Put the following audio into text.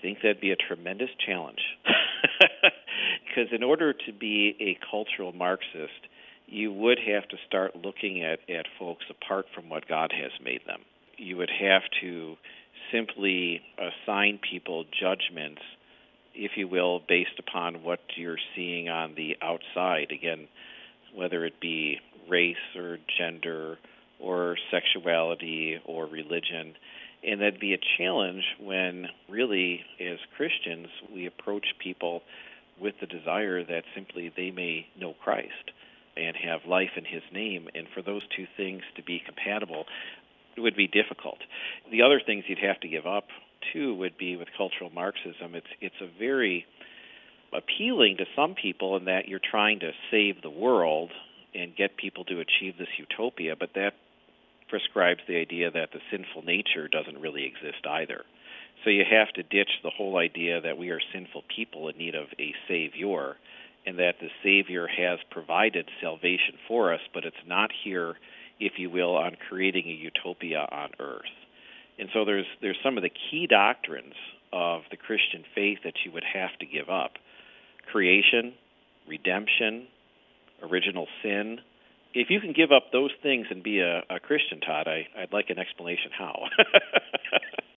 think that'd be a tremendous challenge. Because in order to be a cultural Marxist, you would have to start looking at folks apart from what God has made them. You would have to simply assign people judgments, if you will, based upon what you're seeing on the outside. Again, whether it be race or gender or sexuality or religion. And that'd be a challenge when really, as Christians, we approach people with the desire that simply they may know Christ and have life in His name. And for those two things to be compatible, it would be difficult. The other things you'd have to give up, too, would be with cultural Marxism. It's a very appealing to some people in that you're trying to save the world and get people to achieve this utopia, but that prescribes the idea that the sinful nature doesn't really exist either. So you have to ditch the whole idea that we are sinful people in need of a Savior, and that the Savior has provided salvation for us, but it's not here, if you will, on creating a utopia on earth. And so there's some of the key doctrines of the Christian faith that you would have to give up. Creation, redemption, original sin. If you can give up those things and be a Christian, Todd, I'd like an explanation how.